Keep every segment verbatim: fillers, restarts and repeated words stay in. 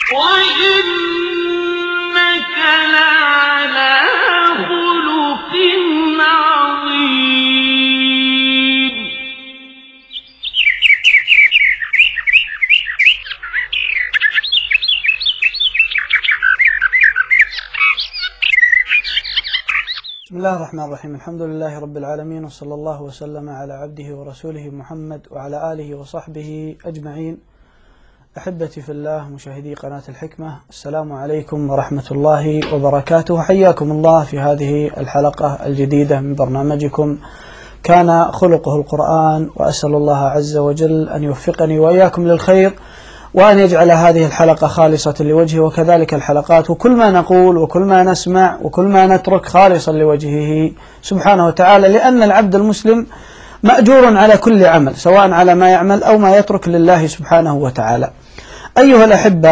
وإنك لعلى خلق عظيم. بسم الله الرحمن الرحيم. الحمد لله رب العالمين، وصلى الله وسلم على عبده ورسوله محمد وعلى آله وصحبه أجمعين. أحبتي في الله مشاهدي قناة الحكمة، السلام عليكم ورحمة الله وبركاته. حياكم الله في هذه الحلقة الجديدة من برنامجكم كان خلقه القرآن، وأسأل الله عز وجل أن يوفقني وإياكم للخير، وأن يجعل هذه الحلقة خالصة لوجهه، وكذلك الحلقات وكل ما نقول وكل ما نسمع وكل ما نترك خالصا لوجهه سبحانه وتعالى، لأن العبد المسلم مأجور على كل عمل، سواء على ما يعمل أو ما يترك لله سبحانه وتعالى. أيها الأحبة،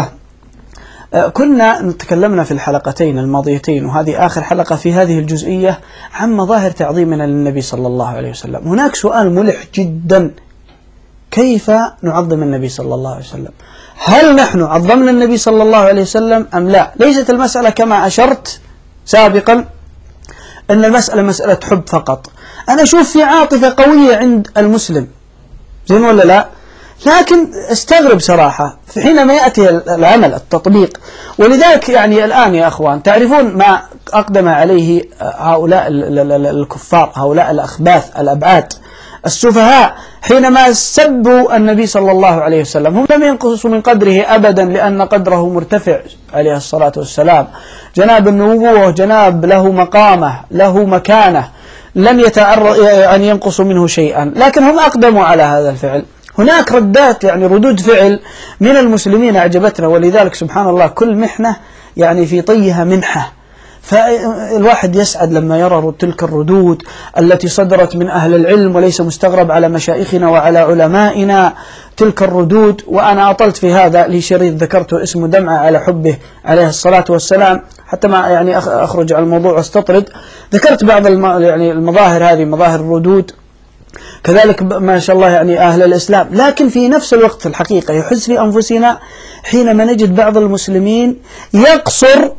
كنا تكلمنا في الحلقتين الماضيتين، وهذه آخر حلقة في هذه الجزئية، عن مظاهر تعظيمنا للنبي صلى الله عليه وسلم. هناك سؤال ملح جدا: كيف نعظم النبي صلى الله عليه وسلم؟ هل نحن عظمنا النبي صلى الله عليه وسلم أم لا؟ ليست المسألة كما أشرت سابقا أن المسألة مسألة حب فقط. أنا أشوف في عاطفة قوية عند المسلم، زين ولا لا؟ لكن استغرب صراحة في حينما يأتي العمل التطبيق. ولذلك يعني الآن يا أخوان، تعرفون ما أقدم عليه هؤلاء الكفار، هؤلاء الأخباث الأبعاد السفهاء، حينما سبوا النبي صلى الله عليه وسلم. هم لم ينقصوا من قدره أبدا، لأن قدره مرتفع عليه الصلاة والسلام، جناب النبوة، جناب له مقامة، له مكانة، لم يتعرض أن ينقصوا منه شيئا، لكن هم أقدموا على هذا الفعل. هناك ردات يعني ردود فعل من المسلمين أعجبتنا، ولذلك سبحان الله كل محنة يعني في طيها منحة. فالواحد يسعد لما يرى تلك الردود التي صدرت من أهل العلم، وليس مستغرب على مشايخنا وعلى علمائنا تلك الردود. وأنا أطلت في هذا لشريط ذكرته اسمه دمعة على حبه عليه الصلاة والسلام، حتى ما يعني أخرج على الموضوع واستطرد. ذكرت بعض يعني المظاهر هذه، مظاهر الردود، كذلك ما شاء الله يعني أهل الإسلام. لكن في نفس الوقت الحقيقة يحس في أنفسنا حينما نجد بعض المسلمين يقصر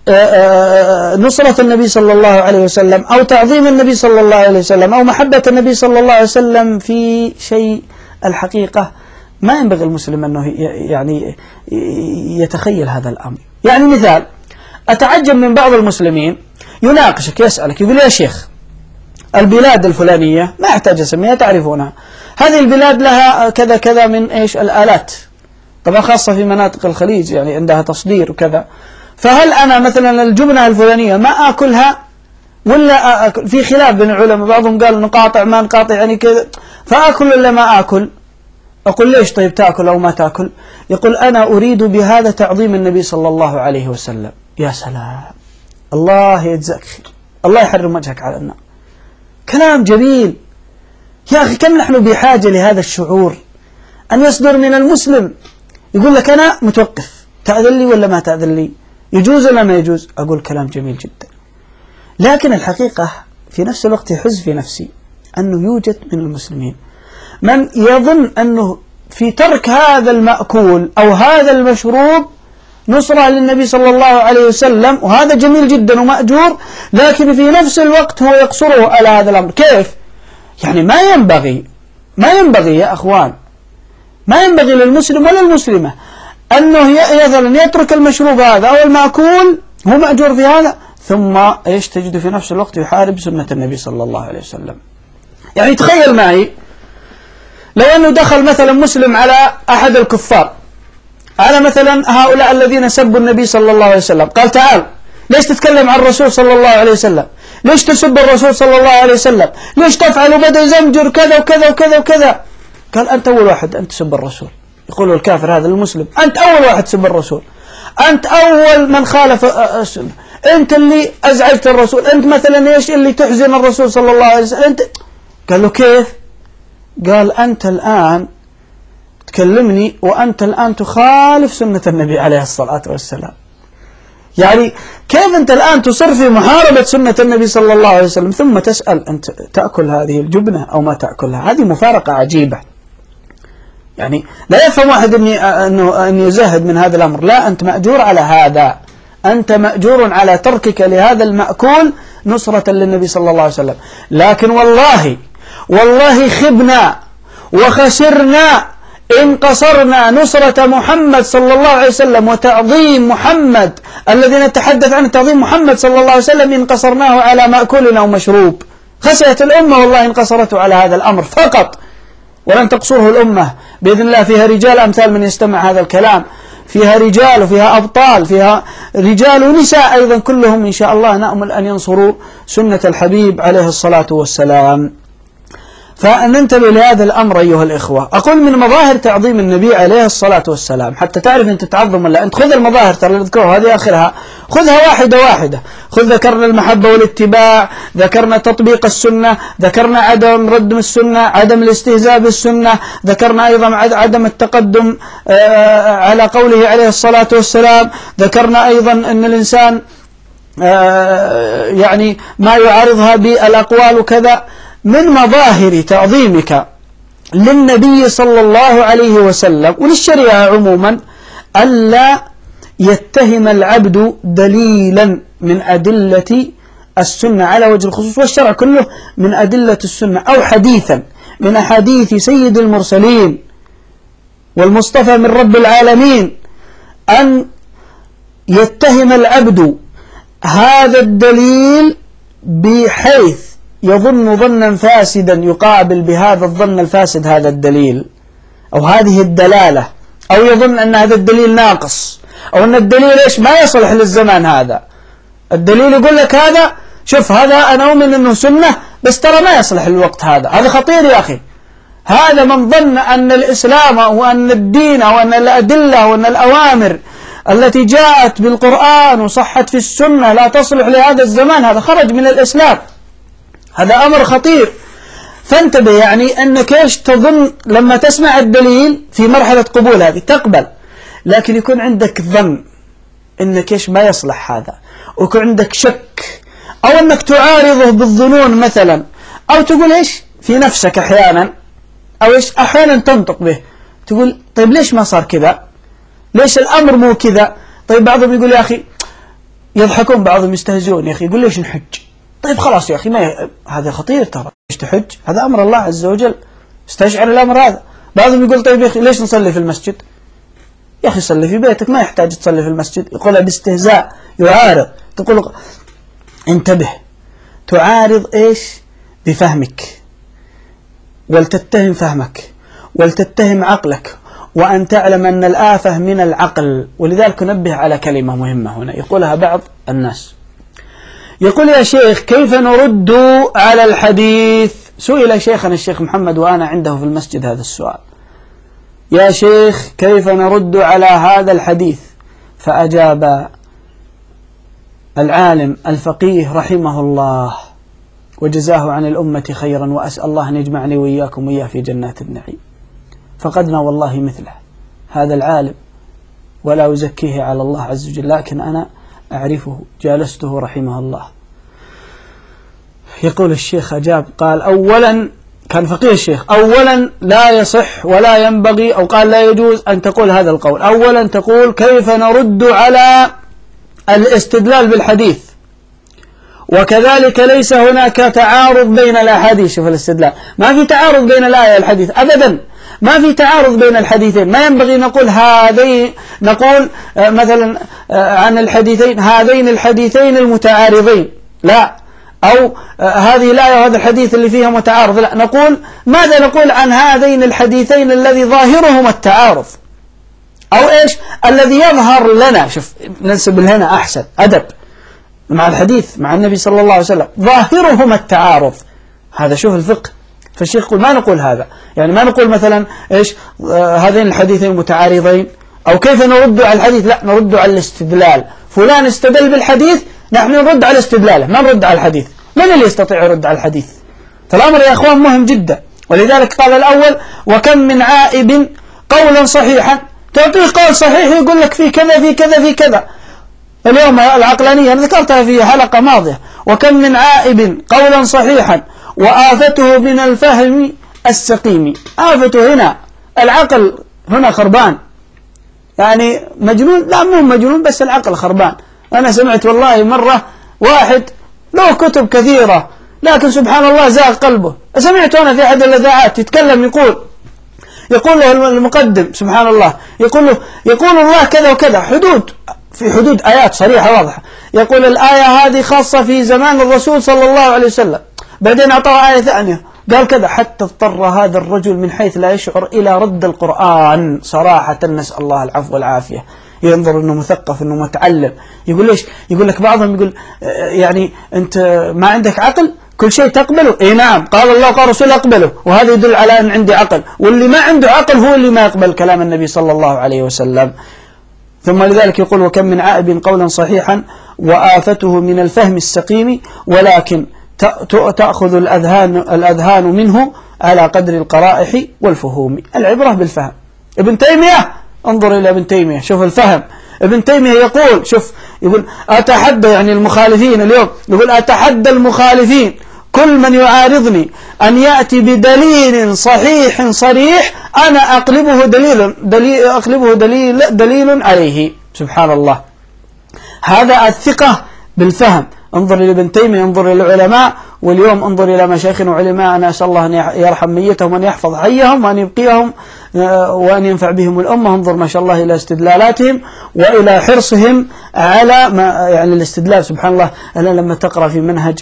نصرة النبي صلى الله عليه وسلم أو تعظيم النبي صلى الله عليه وسلم أو محبة النبي صلى الله عليه وسلم في شيء الحقيقة ما ينبغي المسلم أنه يعني يتخيل هذا الأمر. يعني مثال، أتعجب من بعض المسلمين يناقشك، يسألك، يقول يا شيخ البلاد الفلانية، ما أحتاج أسميها تعرفونها، هذه البلاد لها كذا كذا من إيش الآلات، طبعا خاصة في مناطق الخليج يعني عندها تصدير وكذا، فهل أنا مثلا الجبنة الفلانية ما أكلها ولا أكل؟ في خلاف بين العلماء، بعضهم قال نقاطع ما نقاطع يعني كذا، فأكل ولا ما أكل؟ أقول ليش طيب تأكل أو ما تأكل؟ يقول أنا أريد بهذا تعظيم النبي صلى الله عليه وسلم. يا سلام، الله يجزاك خير، الله يحرم وجهك على النار. كلام جميل يا أخي، كم نحن بحاجة لهذا الشعور أن يصدر من المسلم. يقول لك أنا متوقف، تأذن لي ولا ما تأذن لي، يجوز ولا ما يجوز؟ أقول كلام جميل جدا، لكن الحقيقة في نفس الوقت يحز في نفسي أنه يوجد من المسلمين من يظن أنه في ترك هذا المأكول أو هذا المشروب نصرة للنبي صلى الله عليه وسلم، وهذا جميل جدا ومأجور، لكن في نفس الوقت هو يقصره على هذا الأمر. كيف؟ يعني ما ينبغي ما ينبغي يا أخوان، ما ينبغي للمسلم ولا المسلمة أنه مثلا يترك المشروب هذا أو المأكول، هو مأجور في هذا، ثم إيش تجد في نفس الوقت يحارب سنة النبي صلى الله عليه وسلم. يعني تخيل معي لو أنه دخل مثلا مسلم على أحد الكفار، على مثلا هؤلاء الذين سبوا النبي صلى الله عليه وسلم، قال تعال ليش تتكلم عن الرسول صلى الله عليه وسلم، ليش تسب الرسول صلى الله عليه وسلم، ليش تفعل، وبدأ يزمجر كذا وكذا وكذا وكذا. قال أنت أول واحد أنت تسب الرسول، يقول الكافر هذا المسلم، أنت أول واحد تسب الرسول، أنت أول من خالف السنة، أنت اللي أزعجت الرسول، أنت مثلا إيش اللي تحزن الرسول صلى الله عليه وسلم، أنت. قال له كيف؟ قال أنت الآن تكلمني وأنت الآن تخالف سنة النبي عليه الصلاة والسلام. يعني كيف أنت الآن تصر في محاربة سنة النبي صلى الله عليه وسلم ثم تسأل أنت تأكل هذه الجبنة أو ما تأكلها؟ هذه مفارقة عجيبة. يعني لا يفهم واحد أني أنه أن يزهد من هذا الأمر، لا، أنت مأجور على هذا، أنت مأجور على تركك لهذا المأكول نصرة للنبي صلى الله عليه وسلم. لكن والله والله خبنا وخسرنا إن قصرنا نصرة محمد صلى الله عليه وسلم وتعظيم محمد الذي نتحدث عن تعظيم محمد صلى الله عليه وسلم، إن قصرناه على مأكول أو مشروب. خسرت الأمة والله إن قصرته على هذا الأمر فقط، ولن تقصره الأمة بإذن الله. فيها رجال أمثال من يستمع هذا الكلام، فيها رجال وفيها أبطال، فيها رجال ونساء أيضا، كلهم إن شاء الله نأمل أن ينصروا سنة الحبيب عليه الصلاة والسلام. فننتبه لهذا الأمر أيها الإخوة. أقول من مظاهر تعظيم النبي عليه الصلاة والسلام، حتى تعرف أنت تعظم ولا أنت، خذ المظاهر ترى نذكرها هذه آخرها، خذها واحدة واحدة. خذ ذكرنا المحبة والاتباع، ذكرنا تطبيق السنة، ذكرنا عدم ردم السنة، عدم الاستهزاء بالسنة، ذكرنا أيضا عدم التقدم على قوله عليه الصلاة والسلام، ذكرنا أيضا أن الإنسان يعني ما يعارضها بالأقوال وكذا. من مظاهر تعظيمك للنبي صلى الله عليه وسلم وللشريعة عموما ألا يتهم العبد دليلا من أدلة السنة على وجه الخصوص، والشرع كله من أدلة السنة، أو حديثا من أحاديث سيد المرسلين والمصطفى من رب العالمين، أن يتهم العبد هذا الدليل بحيث يظن ظنا فاسدا يقابل بهذا الظن الفاسد هذا الدليل أو هذه الدلالة، أو يظن أن هذا الدليل ناقص، أو أن الدليل إيش ما يصلح للزمان هذا. الدليل يقول لك هذا شوف هذا أنا أؤمن أنه سنة بس ترى ما يصلح الوقت هذا، هذا خطير يا أخي. هذا من ظن أن الإسلام وأن الدين وأن الأدلة وأن الأوامر التي جاءت بالقرآن وصحت في السنة لا تصلح لهذا الزمان، هذا خرج من الإسلام، هذا أمر خطير. فانتبه يعني أنك إيش تظن لما تسمع الدليل في مرحلة قبول هذه تقبل، لكن يكون عندك ظن أنك إيش ما يصلح هذا، ويكون عندك شك، أو أنك تعارضه بالظنون مثلا، أو تقول إيش في نفسك أحيانا، أو إيش أحيانا تنطق به تقول طيب ليش ما صار كذا، ليش الأمر مو كذا. طيب بعضهم يقول يا أخي يضحكون، بعضهم يستهزئون، يا أخي يقول ليش نحج، طيب خلاص يا أخي ما ي... هذا خطير ترى، ليش تحج، هذا أمر الله عز وجل، استشعر الأمر هذا. بعضهم يقول طيب يا أخي ليش نصلي في المسجد، يا أخي صلي في بيتك ما يحتاج تصلي في المسجد، يقولها باستهزاء يعارض. تقول انتبه، تعارض إيش بفهمك، ولتتهم فهمك ولتتهم عقلك، وأن تعلم أن الآفة من العقل. ولذلك ننبه على كلمة مهمة هنا يقولها بعض الناس، يقول يا شيخ كيف نرد على الحديث. سئل شيخنا الشيخ محمد وأنا عنده في المسجد هذا السؤال، يا شيخ كيف نرد على هذا الحديث، فأجاب العالم الفقيه رحمه الله وجزاه عن الأمة خيرا، وأسأل الله أن يجمعني وإياكم وإياه في جنات النعيم، فقدنا والله مثله هذا العالم ولا أزكيه على الله عز وجل، لكن أنا أعرفه جالسته رحمه الله. يقول الشيخ أجاب قال أولا، كان فقيه الشيخ، أولا لا يصح ولا ينبغي، أو قال لا يجوز أن تقول هذا القول. أولا تقول كيف نرد على الاستدلال بالحديث، وكذلك ليس هناك تعارض بين الأحاديث. شوف الاستدلال ما في تعارض بين الآية والحديث أبدا، ما في تعارض بين الحديثين. ما ينبغي نقول هذين، نقول مثلا عن الحديثين هذين الحديثين المتعارضين، لا، أو هذه الآية وهذا الحديث اللي فيها متعارض، لا، نقول ماذا نقول عن هذين الحديثين الذي ظاهرهما التعارض، أو إيش الذي يظهر لنا. شوف ننسب هنا أحسن أدب مع الحديث مع النبي صلى الله عليه وسلم، ظاهرهما التعارض، هذا شوف الفقه. فالشيخ يقول ما نقول هذا، يعني ما نقول مثلا إيش آه هذين الحديثين متعارضين، أو كيف نرد على الحديث، لا، نرد على الاستدلال. فلان استدل بالحديث، نحن نرد على استدلاله، ما نرد على الحديث. من اللي يستطيع يرد على الحديث؟ فالأمر يا أخوان مهم جدا. ولذلك قال الأول وكم من عائب قولا صحيحا، تعطيه قول صحيح يقول لك في كذا في كذا في كذا. اليوم العقلانية أنا ذكرتها في حلقة ماضية، وكم من عائب قولا صحيحا وآفته من الفهم السقيم. آفته هنا العقل هنا خربان، يعني مجنون، لا مو مجنون بس العقل خربان. أنا سمعت والله مرة واحد له كتب كثيرة لكن سبحان الله زاغ قلبه. سمعت أنا في أحد الإذاعات يتكلم يقول يقول له المقدم سبحان الله يقول له يقول الله كذا وكذا، حدود في حدود آيات صريحة واضحة، يقول الآية هذه خاصة في زمان الرسول صلى الله عليه وسلم، بعدين أعطاه آية ثانية قال كذا، حتى اضطر هذا الرجل من حيث لا يشعر إلى رد القرآن صراحة، نسأل الله العفو والعافية. ينظر أنه مثقف أنه متعلم، يقول ليش؟ يقول لك بعضهم يقول يعني أنت ما عندك عقل كل شيء تقبله؟ إيه نعم، قال الله وقال رسول أقبله، وهذا يدل على أن عندي عقل، واللي ما عنده عقل هو اللي ما يقبل كلام النبي صلى الله عليه وسلم. ثم لذلك يقول وكم من عائب قولا صحيحا وآفته من الفهم السقيم، ولكن تأخذ الأذهان, الأذهان منه على قدر القرائح والفهوم. العبرة بالفهم. ابن تيمية، انظر إلى ابن تيمية، شوف الفهم. ابن تيمية يقول شوف يقول أتحدى يعني المخالفين اليوم، يقول أتحدى المخالفين كل من يعارضني أن يأتي بدليل صحيح صريح أنا أقلبه دليل, دليل أقلبه دليل, دليل عليه. سبحان الله، هذا الثقة بالفهم. انظر إلى ابن تيمية، انظر إلى العلماء، واليوم انظر إلى مشايخنا وعلماء. أنا أسأل الله أن يرحم ميتهم وأن يحفظ حيهم وأن يبقيهم وأن ينفع بهم الأمة. انظر ما شاء الله إلى استدلالاتهم وإلى حرصهم على ما يعني الاستدلال. سبحان الله، أنا لما تقرأ في منهج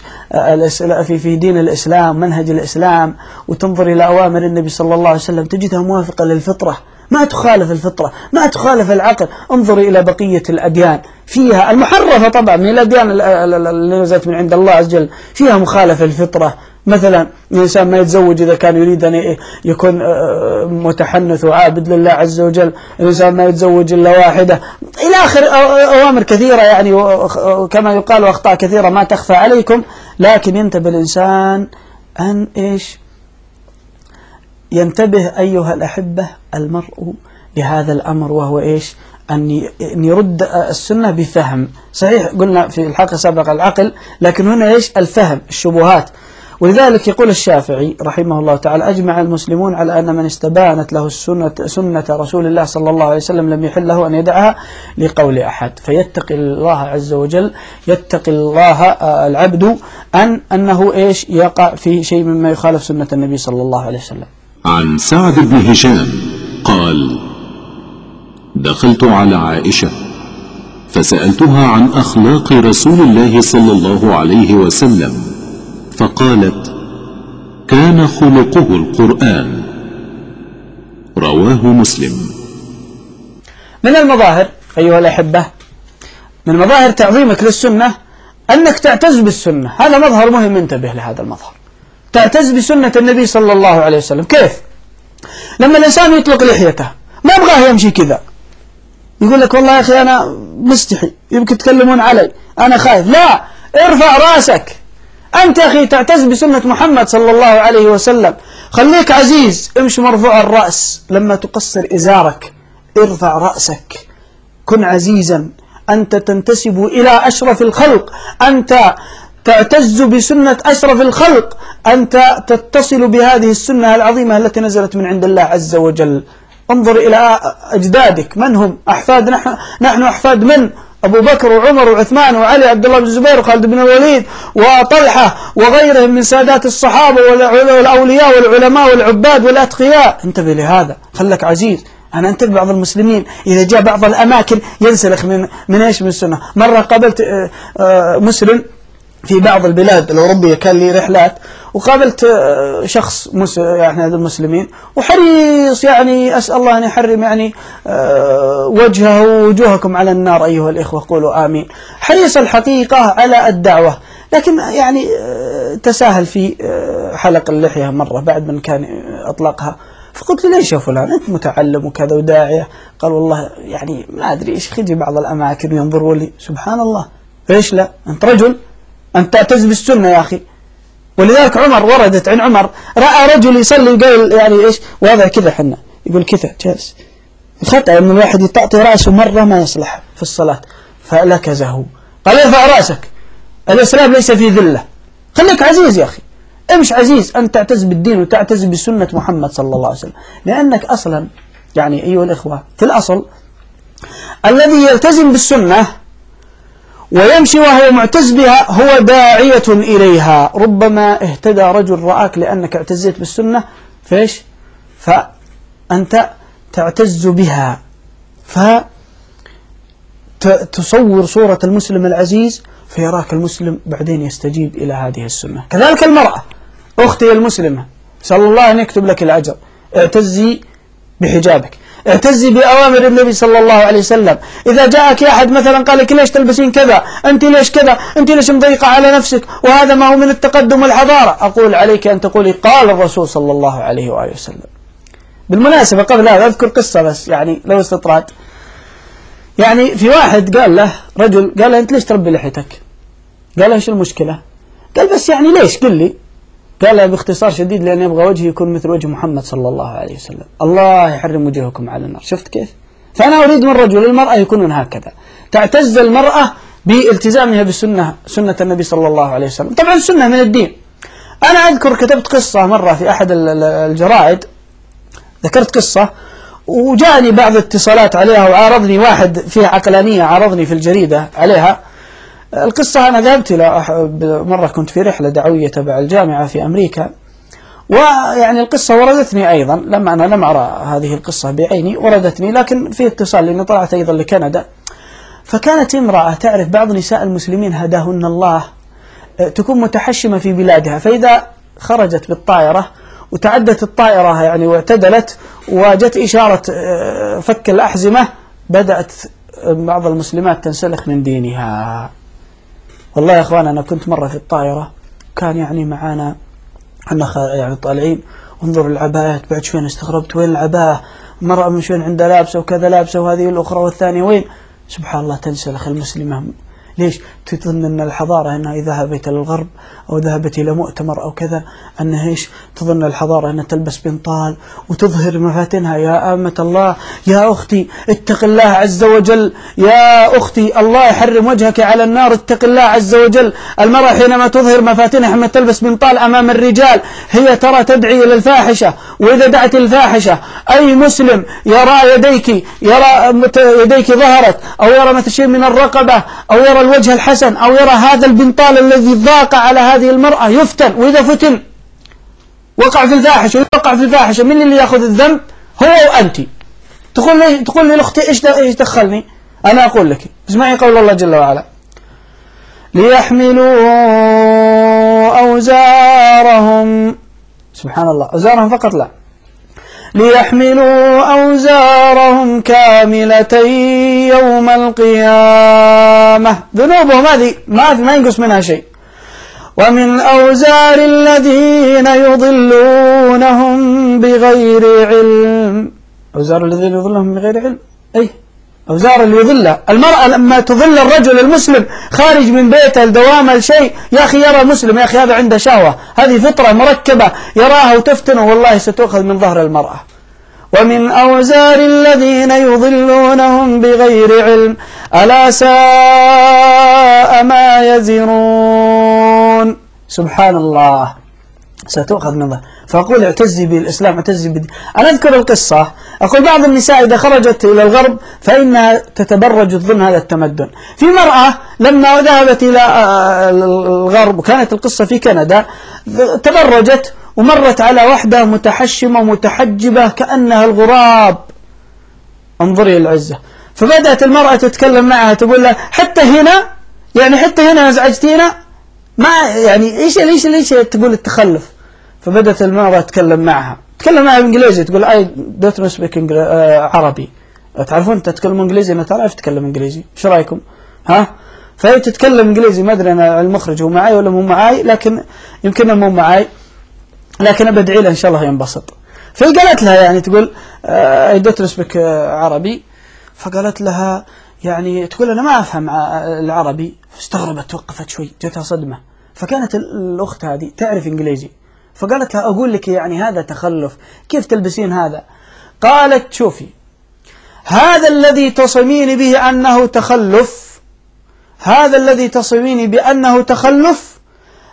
في في دين الإسلام، منهج الإسلام، وتنظر إلى أوامر النبي صلى الله عليه وسلم تجدها موافقة للفطرة، ما تخالف الفطرة، ما تخالف العقل. انظر إلى بقية الأديان فيها المحرفة طبعا من الأديان اللي نزلت من عند الله عز وجل، فيها مخالفة الفطرة. مثلا الإنسان ما يتزوج إذا كان يريد أن يكون متحنث وعابد لله عز وجل، الإنسان ما يتزوج إلا واحدة، إلى آخر أوامر كثيرة يعني، وكما يقال أخطاء كثيرة ما تخفى عليكم. لكن ينتبه الإنسان أن إيش؟ ينتبه أيها الأحبة المرء لهذا الأمر، وهو إيش؟ أن يرد السنة بفهم صحيح. قلنا في الحلقة السابقة العقل، لكن هنا إيش؟ الفهم، الشبهات. ولذلك يقول الشافعي رحمه الله تعالى أجمع المسلمون على أن من استبانت له السنة سنة رسول الله صلى الله عليه وسلم لم يحل له أن يدعها لقول أحد. فيتقي الله عز وجل، يتقي الله العبد أن أنه إيش؟ يقع في شيء مما يخالف سنة النبي صلى الله عليه وسلم. عن سعد بن هشام قال دخلت على عائشة فسألتها عن أخلاق رسول الله صلى الله عليه وسلم فقالت كان خلقه القرآن. رواه مسلم. من المظاهر أيها الأحبة، من مظاهر تعظيمك للسنة أنك تعتز بالسنة. هذا مظهر مهم، انتبه لهذا المظهر، تعتز بسنة النبي صلى الله عليه وسلم. كيف؟ لما الإنسان يطلق لحيته ما أبغاه يمشي كذا، يقول لك والله يا أخي أنا مستحي يمكن تكلمون علي أنا خايف. لا، ارفع رأسك. أنت يا أخي تعتز بسنة محمد صلى الله عليه وسلم، خليك عزيز، امشي مرفوع الرأس. لما تقصر إزارك ارفع رأسك، كن عزيزا. أنت تنتسب إلى أشرف الخلق، أنت تعتز بسنة أشرف الخلق، أنت تتصل بهذه السنة العظيمة التي نزلت من عند الله عز وجل. انظر إلى أجدادك، من هم؟ أحفاد نحن, نحن أحفاد من؟ أبو بكر وعمر وعثمان وعلي عبد الله بن الزبير وخالد بن الوليد وطلحة وغيرهم من سادات الصحابة والأولياء والعلماء والعباد والأتقياء. انتبه لهذا، خلك عزيز. أنا أنتبه بعض المسلمين إذا جاء بعض الأماكن ينسلخ من من إيش؟ من السنة. مرة قابلت مسلم في بعض البلاد الأوروبية، كان لي رحلات، وقابلت شخص يعني هذا المسلمين، وحريص يعني أسأل الله أن يحرم يعني وجهه ووجوهكم على النار أيها الإخوة، قولوا آمين. حريص الحقيقة على الدعوة، لكن يعني تساهل في حلق اللحية مرة بعد من كان أطلقها. فقلت ليش يا فلان أنت متعلم وكذا وداعية؟ قال والله يعني ما أدري إيش، خذي بعض الأماكن وينظروا لي. سبحان الله، ليش لا؟ أنت رجل، أنت تعتز بالسنة يا أخي. ولذلك عمر وردت عن عمر رأى رجل يصلي وقال يعني إيش وضع كذا، حنا يقول كذا جالس. الخطأ من الواحد يطأطي رأسه مرة ما يصلح في الصلاة، فلكزه. قال ارفع رأسك، الإسلام ليس في ذلة، خليك عزيز يا أخي. مش عزيز أن تعتز بالدين وتعتز بسنة محمد صلى الله عليه وسلم، لأنك أصلا يعني أيها الإخوة في الأصل الذي يلتزم بالسنة ويمشي وهو معتز بها هو داعية إليها. ربما اهتدى رجل رآك لأنك اعتزيت بالسنة فيش فأنت تعتز بها، فتصور صورة المسلم العزيز فيراك المسلم بعدين يستجيب إلى هذه السنة. كذلك المرأة أختي المسلمة، سأل الله أن يكتب لك الأجر، اعتزي بحجابك، اعتزي بأوامر النبي صلى الله عليه وسلم. إذا جاءك أحد مثلا قال لك ليش تلبسين كذا، أنت ليش كذا، أنت ليش مضيقة على نفسك، وهذا ما هو من التقدم والحضارة، أقول عليك أن تقولي قال الرسول صلى الله عليه وآله وسلم. بالمناسبة قبل هذا أذكر قصة بس يعني لو استطراد، يعني في واحد قال له رجل قال له أنت ليش تربي لحيتك؟ قال له إيش المشكلة؟ قال بس يعني ليش قل لي؟ قال له باختصار شديد لأن يبغى وجهي يكون مثل وجه محمد صلى الله عليه وسلم. الله يحرم وجهكم على النار. شفت كيف؟ فأنا أريد من رجل المرأة يكونون هكذا، تعتز المرأة بالتزامها بالسنة، سنة النبي صلى الله عليه وسلم. طبعا السنة من الدين. أنا أذكر كتبت قصة مرة في أحد الجرائد، ذكرت قصة وجاءني بعض الاتصالات عليها وعارضني واحد فيها عقلانية، عارضني في الجريدة عليها. القصة أنا ذهبت إلى مرة كنت في رحلة دعوية تبع الجامعة في أمريكا، ويعني القصة وردتني أيضا، لما أنا لم أرى هذه القصة بعيني وردتني، لكن في اتصال لأني طلعت أيضا لكندا. فكانت امرأة تعرف بعض نساء المسلمين هداهن الله تكون متحشمة في بلادها، فإذا خرجت بالطائرة وتعدت الطائرة يعني واعتدلت وجت إشارة فك الأحزمة بدأت بعض المسلمات تنسلخ من دينها. والله يا أخوان أنا كنت مرة في الطائرة كان يعني معانا احنا يعني طالعين انظر العبايات، بعد شوي استغربت وين العباية، مرأة من شوي عندها لابسة وكذا لابسة وهذه الأخرى والثانية وين، سبحان الله تنسلخ المسلمة. ليش؟ تظن أن الحضارة أنها إذا ذهبت إلى الغرب أو ذهبت إلى مؤتمر أو كذا أنها إيش؟ تظن الحضارة أنها تلبس بنطال وتظهر مفاتنها. يا أمة الله، يا أختي اتق الله عز وجل، يا أختي الله يحرم وجهك على النار، اتق الله عز وجل. المرأة حينما تظهر مفاتنها حينما تلبس بنطال أمام الرجال هي ترى تدعي إلى الفاحشة، وإذا دعت الفاحشة أي مسلم يرى يديك، يرى يديك ظهرت أو يرى مثل شيء من الرقبة أو يرى الوجه الحسن أو يرى هذا البنطال الذي ضاق على هذه المرأة يفتن، وإذا فتن وقع في الفاحشة ويقع في الفاحشة، من اللي يأخذ الذنب؟ هو وأنت. تقول لي تقول لي الأختي إيش إيش دخلني؟ أنا أقول لك اسمعي قول الله جل وعلا: ليحملوا أوزارهم، سبحان الله، أوزارهم فقط لا، ليحملوا أوزارهم كاملة يوم القيامة، ذنوبهم هذه ما ما ينقص منها شيء، ومن أوزار الذين يضلونهم بغير علم. أوزار الذين يضلونهم بغير علم، أي أوزار اللي يضله. المرأة لما تضل الرجل المسلم خارج من بيته لدوام الشيء، يا أخي يرى مسلم يا أخي هذا عنده شهوة، هذه فطرة مركبة يراها وتفتنه، والله ستأخذ من ظهر المرأة. ومن أوزار الذين يضلونهم بغير علم ألا ساء ما يزرون. سبحان الله، ستأخذ من ظهر. فأقول اعتزي بالإسلام، اعتزي بالدين. أنا أذكر القصة، أقول بعض النساء إذا خرجت إلى الغرب فإنها تتبرج ضمن هذا التمدن. في مرأة لما ذهبت إلى الغرب وكانت القصة في كندا، تبرجت ومرت على واحدة متحشمة ومتحجبة كأنها الغراب، انظري العزة. فبدأت المرأة تتكلم معها تقول لها حتى هنا يعني حتى هنا أزعجتينا، ما يعني إيش ليش ليش تقول التخلف. فبدأت المرأة تتكلم معها تتكلم معها بالإنجليزي، تقول I don't speak عربي. تعرفون تتكلم إنجليزي؟ أنا تعرف تتكلم إنجليزي، إيش رأيكم؟ ها؟ فهي تتكلم إنجليزي، ما أدري أنا المخرج هو معي ولا مو معي، لكن يمكن مو معي، لكن أبدعي له إن شاء الله ينبسط. فقالت لها يعني تقول I don't speak عربي، فقالت لها يعني تقول أنا ما أفهم العربي. استغربت، توقفت شوي، جتها صدمة. فكانت الأخت هذه تعرف إنجليزي، فقالت لها أقول لك يعني هذا تخلف، كيف تلبسين هذا؟ قالت شوفي، هذا الذي تصمين به أنه تخلف، هذا الذي تصمين بأنه تخلف،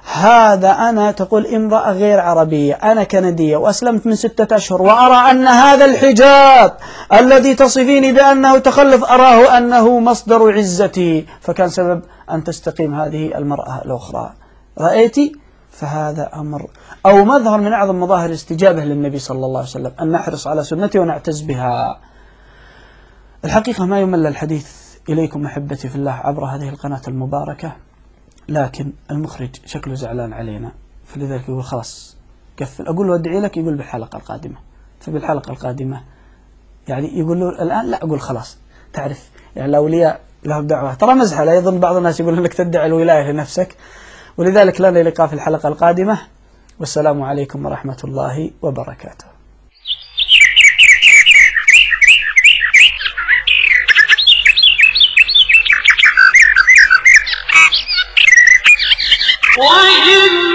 هذا أنا تقول امرأة غير عربية، أنا كندية وأسلمت من ستة أشهر، وأرى أن هذا الحجاب الذي تصفيني بأنه تخلف أراه أنه مصدر عزتي، فكان سبب أن تستقيم هذه المرأة الأخرى. رأيتي؟ فهذا أمر أو مظهر من أعظم مظاهر الاستجابة للنبي صلى الله عليه وسلم، أن نحرص على سنته ونعتز بها. الحقيقة ما يمل الحديث إليكم أحبتي في الله عبر هذه القناة المباركة، لكن المخرج شكله زعلان علينا، فلذلك يقول خلاص قفل. أقول له أدعي لك، يقول بالحلقة القادمة. فبالحلقة القادمة يعني يقول له الآن لا، أقول خلاص. تعرف يعني الأولياء لهم دعوة، ترى مزحة، لا يظن بعض الناس يقول لك تدعي الولاية لنفسك. ولذلك لنا لقاء في الحلقة القادمة، والسلام عليكم ورحمة الله وبركاته. وإن